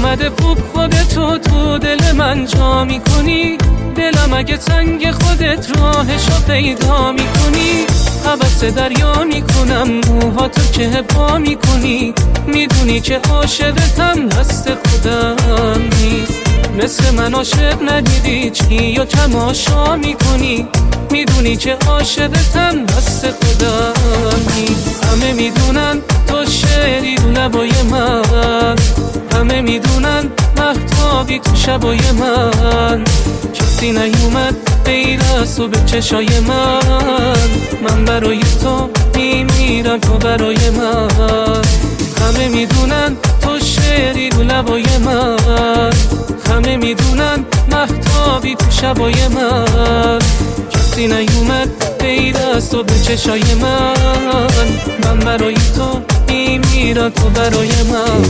چقدر خوب خودتو تو دل من جا میکنی، دلم اگه تنگ خودت راهشو پیدا میکنی. حبس دریا میکنم موهاتو که پا میکنی، میدونی که عاشقتم دست خودم نیست. مثل من عاشق ندیدی چی و تماشا میکنی، میدونی که عاشقتم دست خودم نیست. همه میدونن تو شعری رو لبای من، همه میدونن مهتابی تو شبای من. کسی نیومد غیر از تو به چشای من برای تو میمیرم تو برای من. همه میدونن تو شعری رو لبای من، همه میدونن مهتابی تو شبای من. کسی نیومد غیر از تو به چشای من برای تو میمیرم تو برای من.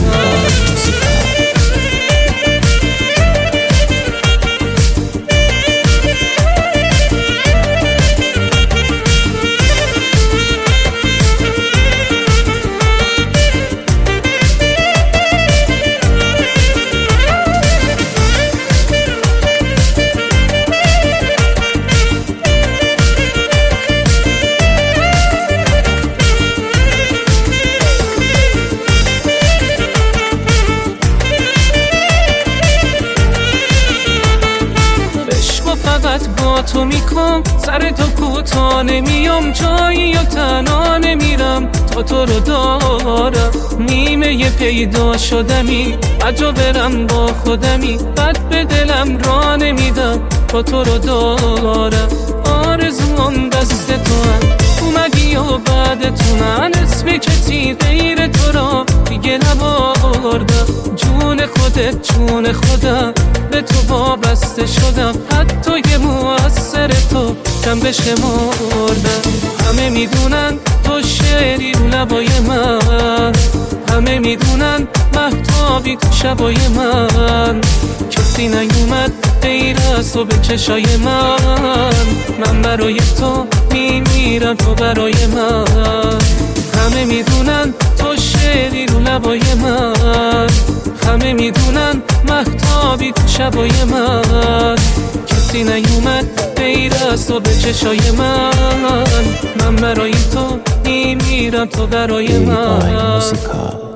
فقط با تو میکنم سر تو کوتا نمیام، جایی یا تنها نمیرم تا تو رو دارم. نیمه پیدا شدمی عجب برم با خودمی، بد به دلم را نمیدم تا تو رو دارم. آرزوام دست تو هم اومدی و بعد تو من اسم کسی غیر تو را دیگه نبردم. جون خودت جون خودم به تو وابسته شدم، حتی یه مؤثر تو کم بشمردم. همه میدونن تو شعری رو لبای من، همه میدونن مهتابی تو شبای من. کسی نیومد غیر از تو به چشای من برای تو میمیرم تو برای من. همه میدونن تو شعری رو لبای من، همه میدونن مهتابی تو شبای من. کسی نیومد غیر از تو به چشای من برای تو میمیرم تو برای من.